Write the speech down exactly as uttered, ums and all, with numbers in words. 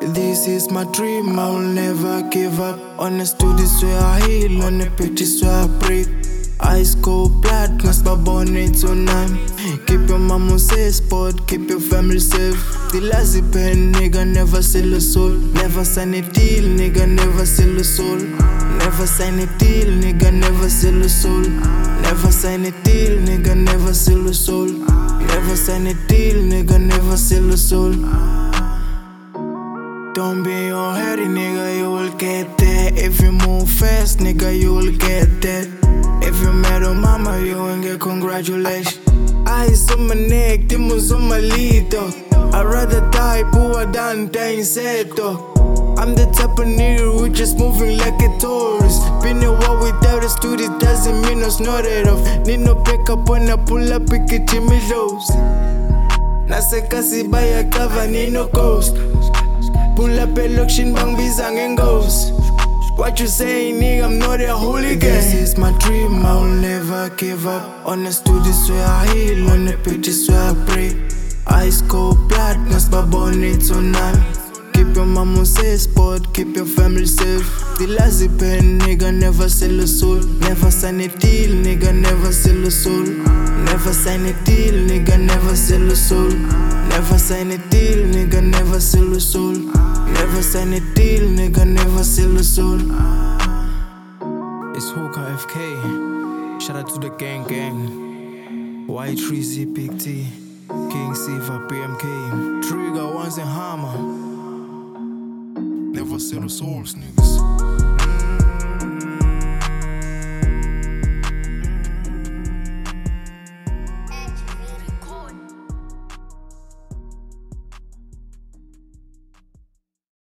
This is my dream, I will never give up. On the studios where I heal, on the pitches where I breathe. Ice cold blood, must be born into none. Keep your mama safe, sport, keep your family safe. The lazy pen, nigga, never sell a soul. Never sign a deal, nigga, never sell a soul. Never sign a deal, nigga, never sell a soul. Never sign a deal, nigga, never sell a soul. Never sign a deal, nigga, never sell a soul. Don't be your heady, nigga, you will get that. If you move fast, nigga, you will get that. If you met a mama, you won't get congratulations. Eyes on my neck, demons on my lead, though. I'd rather die poor than die inside, though. I'm the type of nigga who just moving like a tourist. Been a while without a studio, doesn't mean it's not it off. Need no backup when I pull up, pick it Jimmy Lowe's. Nasekasi by a cover, need no ghost. Pull up a location, bang bizang and ghost. What you say, nigga, I'm not a hooligan. This is my dream, I will never give up. On the studios where I heal, on the pitches where I pray. Ice cold blood, must be born into none. Keep your mama safe, sport, keep your family safe. The lazy pen, nigga, never sell a soul. Never sign a deal, nigga, never sell a soul. Never sign a deal, nigga, never sell a soul. Never sign a deal, nigga, never sell a soul. Never sign a deal, nigga, never sell a soul. It's Hooker F K. Shout out to the gang gang. Y three Z Big T. King Siva P M K. Trigger ones and hammer. Never sell the souls, niggas.